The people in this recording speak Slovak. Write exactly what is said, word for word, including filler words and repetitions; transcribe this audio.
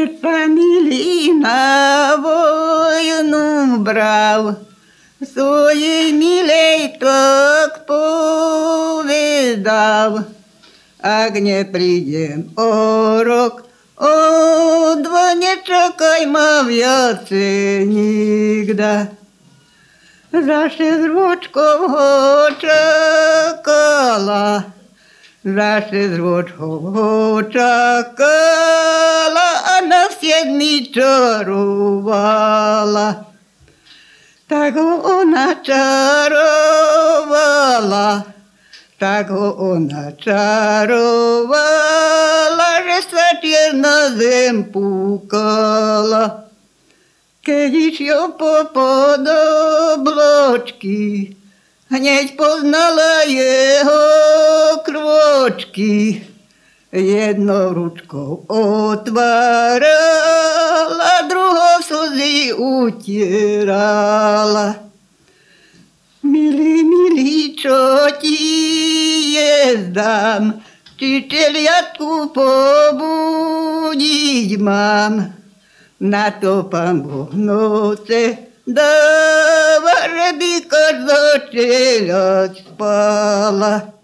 Keď sa milý na vojnu bral, svojej milej tak povedal, ak neprídem o rok, o dva nečakaj ma viacej nikda. Za šesť ročkov ho čakala, za šesť ročkov ho čakala a na siedmi čarovala. Tak ho ona čarovala, tak ho ona čarovala, že sa čierna zem púkala. Keď išiel po podobločky, hneď poznala jeho krôčky. Jednou ručkou otvárala, druhou slzy utierala. Milý, milý, čo ti jezdám, či teliatku pobudiť mám. Na to Pán Boh noce dáva, že by každá teliať spala.